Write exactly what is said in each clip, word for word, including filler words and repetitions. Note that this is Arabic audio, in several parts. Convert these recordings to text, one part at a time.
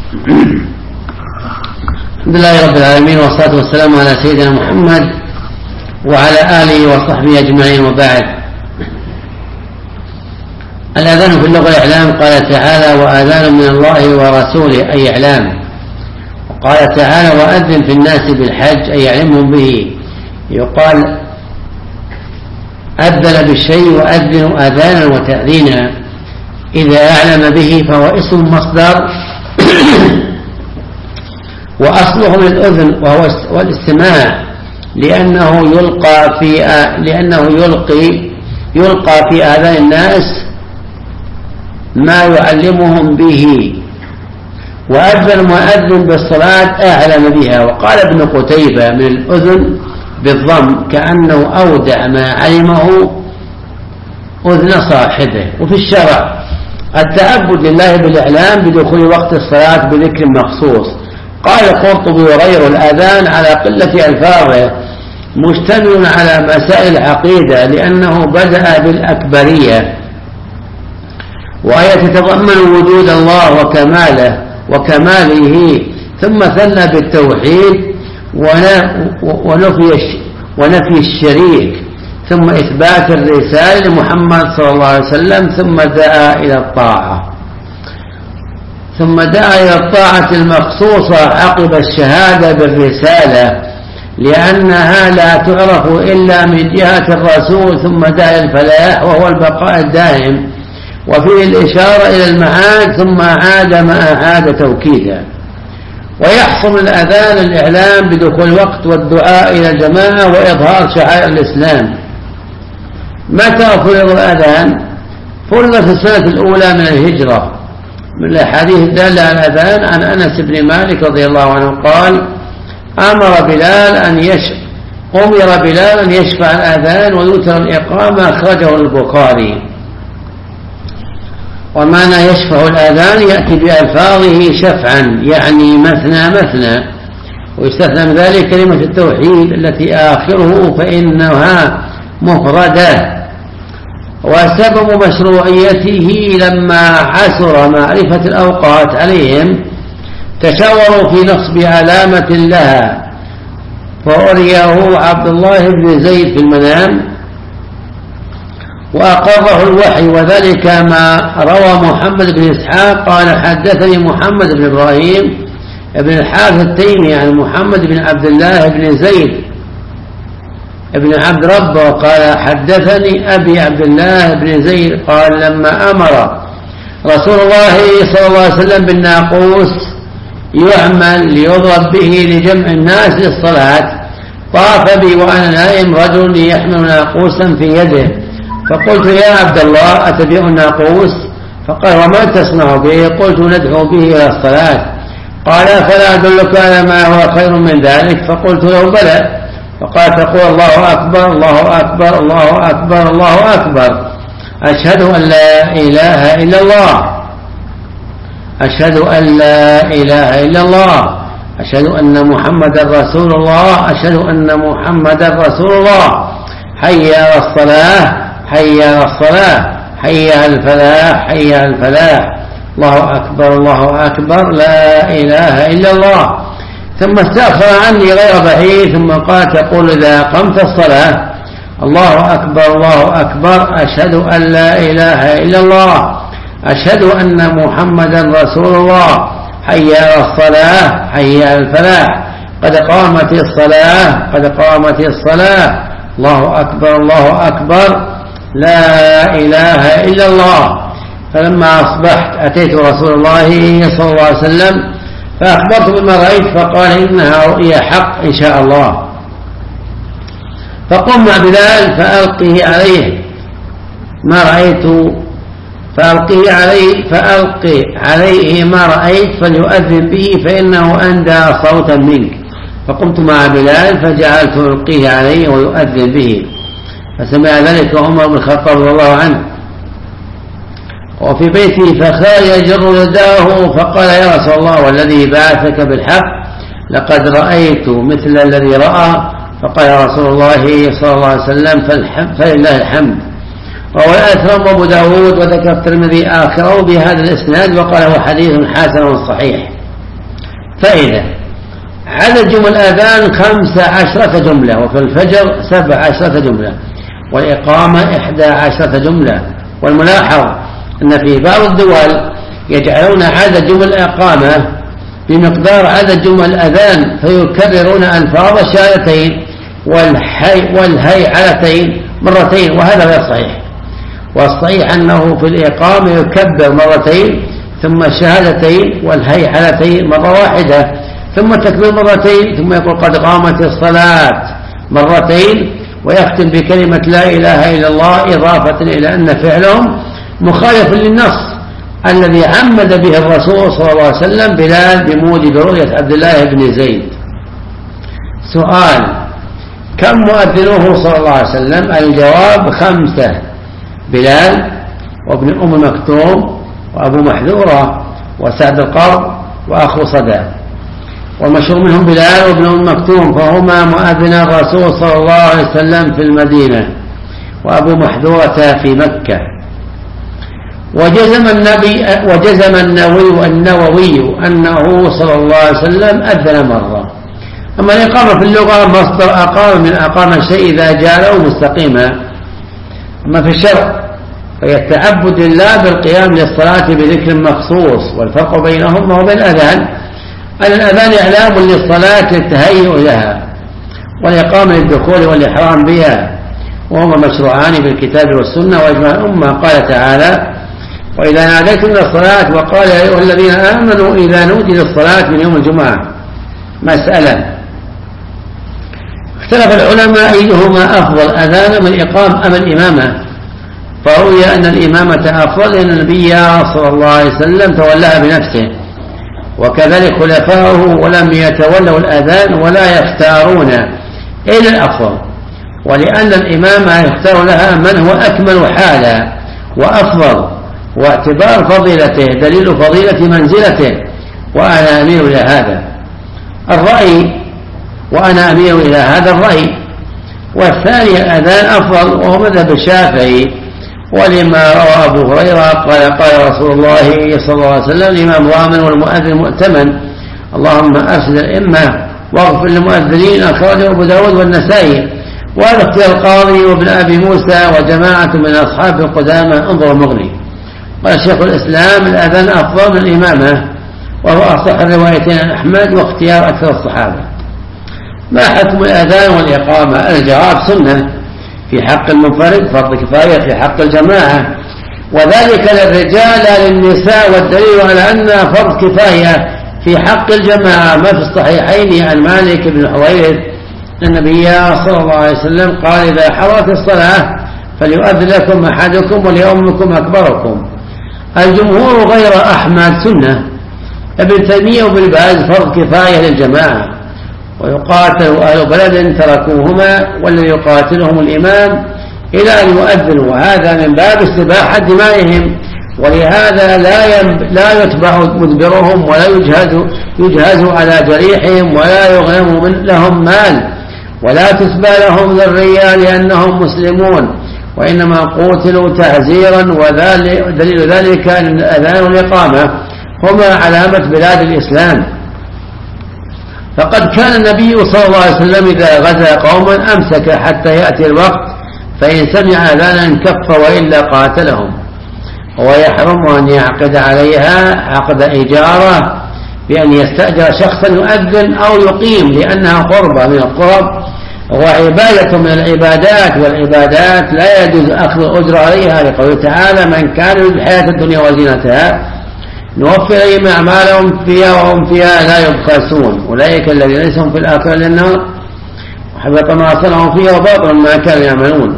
الحمد لله رب العالمين، والصلاة والسلام على سيدنا محمد وعلى آله وصحبه أجمعين، وبعد. الأذان في اللغة الإعلام، قال تعالى: وآذان من الله ورسوله، أي إعلام. وقال تعالى: وأذن في الناس بالحج، أي يعلمهم به. يقال أذن بالشيء وأذن آذانا وتأذينا، إذا أعلم به فهو اسم مصدر وأصله من الأذن وهو الاستماع، لأنه يلقى في لأنه يلقي يلقى في آذان الناس ما يعلمهم به. وأذن مؤذن بالصلاة أعلم بها. وقال ابن قتيبة: من الأذن بالضم، كأنه أودع ما علمه أذن صاحبه. وفي الشرع التعبد لله بالإعلام بدخول وقت الصلاة بذكر مخصوص. قال القرطبي: وغير الآذان على قلة ألفاظه مشتمل على مسائل العقيدة، لأنه بدأ بالأكبرية، وهي تتضمن وجود الله وكماله وكماله، ثم ثنى بالتوحيد ونفي ونفي الشريك، ثم إثبات الرسالة لمحمد صلى الله عليه وسلم، ثم دعا إلى الطاعة ثم دعا إلى الطاعة المخصوصة عقب الشهادة بالرسالة، لأنها لا تعرف إلا من جهة الرسول، ثم دعا الفلاح وهو البقاء الدائم، وفيه الإشارة إلى المعاد، ثم عاد ما أعاد توكيدا. ويحصل الأذان الإعلام بدخول الوقت والدعاء إلى الجماعة وإظهار شعائر الإسلام. متى فرض الأذان؟ فرض في السنة الأولى من الهجرة، من الأحاديث الدالة على الأذان عن أنس بن مالك رضي الله عنه قال: أمر بلال أن يشفع أمر بلال أن يشفع الأذان ويوتر الإقامة، أخرجه البخاري. ومعنى يشفع الأذان يأتي بألفاظه شفعا، يعني مثنى مثنى، ويستثنى من ذلك كلمة التوحيد التي آخره فإنها مفردة. وسبب مشروعيته لما عسر معرفة الأوقات عليهم تشاوروا في نصب علامة لها، فأريه عبد الله بن زيد في المنام وأقره الوحي، وذلك ما روى محمد بن إسحاق قال: حدثني محمد بن إبراهيم بن الحارث التيمي عن محمد بن عبد الله بن زيد ابن عبد ربه قال: حدثني أبي عبد الله بن زيد قال: لما أمر رسول الله صلى الله عليه وسلم بالناقوس يعمل ليضرب به لجمع الناس للصلاة، طاف بي وأنا نائم رجل يحمل ناقوسا في يده، فقلت: يا عبد الله، أتبيع الناقوس؟ فقال: وما تصنع به؟ قلت: ندعو به إلى الصلاة. قال: فلا أدلك على ما هو خير من ذلك؟ فقلت له: بلى. فقال: تقول: الله أكبر الله أكبر الله أكبر الله أكبر، أشهد أن لا إله إلا الله أشهد أن لا إله إلا الله أشهد أن محمدا رسول الله أشهد أن محمدا رسول الله، حي على الصلاة حي على الصلاة حي على الفلاح حي على الفلاح، الله أكبر الله أكبر لا إله إلا الله. ثم استأخر عني غير بعيد، ثم قال: تقول إذا قمت الصلاة: الله أكبر الله أكبر، أشهد أن لا إله إلا الله أشهد أن محمدا رسول الله، حي على الصلاة حي على الفلاح، قد قامت الصلاة قد قامت الصلاة، الله أكبر الله أكبر لا إله إلا الله. فلما أصبحت أتيت رسول الله صلى الله عليه وسلم فأخبرت بما رأيت، فقال: إنها رؤيا حق إن شاء الله. فقم مع بلال فألقه عليه ما رأيت فألقه عليه فألقي عليه ما رأيت فليؤذن به، فإنه أندى صوتا منك. فقمت مع بلال فجعلت ألقيه عليه ويؤذن به، فسمع ذلك عمر بن الخطاب رضي الله عنه وفي بيته، فخرج يجر يداه فقال: يا رسول الله، والذي بعثك بالحق لقد رأيت مثل الذي رأى. فقال: يا رسول الله صلى الله عليه وسلم، فلله الحمد. وهو الأثرم أبو داود، وذكر الترمذي آخره بهذا الإسناد، وقال: هو حديث حسن صحيح. فائدة: عدد جمل الأذان خمس عشرة جملة، وفي الفجر سبع عشرة جملة، والإقامة إحدى عشرة جملة. والملاحظ أن في بعض الدول يجعلون عدد جمل الإقامة بمقدار عدد جمل الأذان، فيكررون ألفاظ الشهادتين والحي والهيعلتين مرتين، وهذا غير صحيح. والصحيح أنه في الإقامة يكبر مرتين، ثم الشهادتين والهيعلتين مرة واحدة، ثم التكبير مرتين، ثم يقول قد قامت الصلاة مرتين، ويختم بكلمة لا إله إلا الله، إضافة إلى أن فعلهم مخالف للنص الذي عمد به الرسول صلى الله عليه وسلم بلال بموجب رؤية عبد الله بن زيد. سؤال: كم مؤذنه صلى الله عليه وسلم؟ الجواب: خمسة: بلال، وابن أم مكتوم، وأبو محذورة، وسعد القرن، وأخو صدى. والمشهور منهم بلال وابن أم مكتوم، فهما مؤذن الرسول صلى الله عليه وسلم في المدينة، وأبو محذورة في مكة. وجزم النبي وجزم النووي النووي أنه صلى الله عليه وسلم أذن مرة. أما الإقامة في اللغة مصدر أقام من أقام الشيء إذا جعله مستقيما. أما في الشرع فهي التعبد لله بالقيام للصلاة بذكر مخصوص، والفرق بينهما وبين الأذان أن الأذان إعلام للصلاة للتهيؤ لها، والإقامة للدخول والإحرام بها، وهما مشروعان بالكتاب والسنة وإجماع الأمة. قال تعالى: وإذا ناديتم إلى الصلاة، وقال يا أيها الذين آمنوا إذا نودي للصلاة من يوم الجمعة. مسألة: اختلف العلماء أيهما أفضل، أذان أم الإقام أم الإمامة؟ فروي أن الإمامة أفضل لأن النبي صلى الله عليه وسلم تولاها بنفسه، وكذلك خلفاؤه، ولم يتولوا الأذان ولا يختارون إلا الأفضل، ولأن الإمامة يختار لها من هو أكمل حالا وأفضل، واعتبار فضيلته دليل فضيلة منزلته، وأنا أميل إلى هذا الرأي وأنا أميل إلى هذا الرأي والثاني الأذان أفضل، وهو مذهب الشافعي، ولما روى أبو هريرة قال قال رسول الله صلى الله عليه وسلم: الإمام ضامن والمؤذن مؤتمن، اللهم أرشد الأئمة واغفر للمؤذنين. أخرجه أبو داود والنسائي. وهذا اختيار القاضي وابن أبي موسى وجماعة من أصحاب القدامى. انظر المغني. قال شيخ الإسلام: الأذان أفضل من الإمامة، وهو أصح الروايتين عن أحمد واختيار أكثر الصحابة. ما حكم الأذان والإقامة؟ الجواب: سنة في حق المنفرد، فرض كفاية في حق الجماعة، وذلك للرجال لا للنساء، والدليل على أنها فرض كفاية في حق الجماعة ما في الصحيحين عن مالك بن حويرث النبي صلى الله عليه وسلم قال: إذا حضرت الصلاة فليؤذن لكم أحدكم وليؤمكم أكبركم. الجمهور غير أحمد سنة. ابن تيمية وابن باز فرض كفاية للجماعة، ويقاتل أهل بلد تركوهما، والذي يقاتلهم الإمام إلى أن يؤذنوا، وهذا من باب استباحة دمائهم، ولهذا لا لا يتبع مدبرهم ولا يجهز يجهز على جريحهم ولا يغنم من لهم مال ولا تسبى لهم ذرية لأنهم مسلمون، وإنما قوتلوا تعزيرا. ودليل ذلك أن الأذان والإقامة هما علامة بلاد الإسلام، فقد كان النبي صلى الله عليه وسلم إذا غزا قوما أمسك حتى يأتي الوقت، فإن سمع أذانا كف وإلا قاتلهم. ويحرم أن يعقد عليها عقد إجارة بأن يستأجر شخصا يؤذن أو يقيم، لأنها قربة من القرب وعبادة من العبادات، والعبادات لا يجوز أخذ الأجر عليها، لقوله تعالى: من كان يريد الحياة الدنيا وزينتها نوفر إليهم أعمالهم فيها وهم فيها لا يبخسون، أولئك الذين ليس هم في الآخرة للنار وحبط ما صنعوا فيها وباطل ما كانوا يعملون.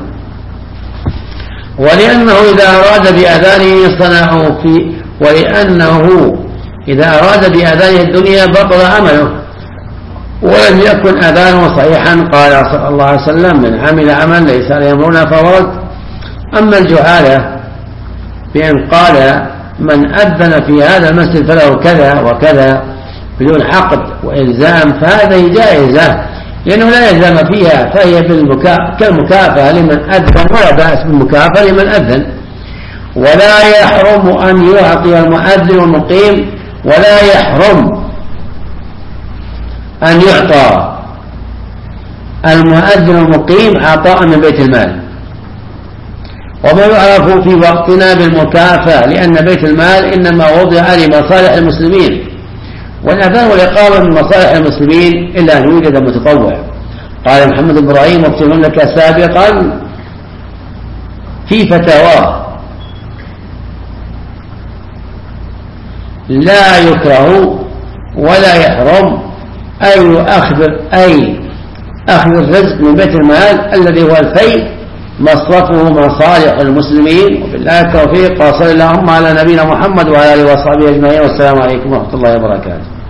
ولأنه إذا أراد بأذانه صنعوا في ولأنه إذا أراد بأذانه الدنيا بطل عمله ولم يكن أذانه صحيحا. قال صلى الله عليه وسلم: من عمل عمل ليس عليه أمرنا فهو رد. أما الجعالة بأن قال من أذن في هذا المسجد فله كذا وكذا بدون عقد وإلزام، فهذه جائزة لأنه لا يلزم فيها، فهي كالمكافأة لمن أذن، ولا بأس بالمكافأة لمن أذن. ولا يحرم أن يعطي المؤذن والمقيم، ولا يحرم أن يعطى المؤذن المقيم عطاء من بيت المال. وما يعرف في وقتنا بالمكافأة، لأن بيت المال إنما وضع لمصالح المسلمين، والأذان والإقامة من مصالح المسلمين إلا أن يوجد متطوع. قال محمد بن إبراهيم واكتب لك سابقا في فتاواه: لا يكره ولا يحرم أي أخذ أي أخذ الرزق من بيت المال الذي هو الفيء مصرفه مصالح المسلمين. وبالله التوفيق، وصلى اللهم على نبينا محمد وعلى آله وصحبه أجمعين، والسلام عليكم ورحمة الله وبركاته.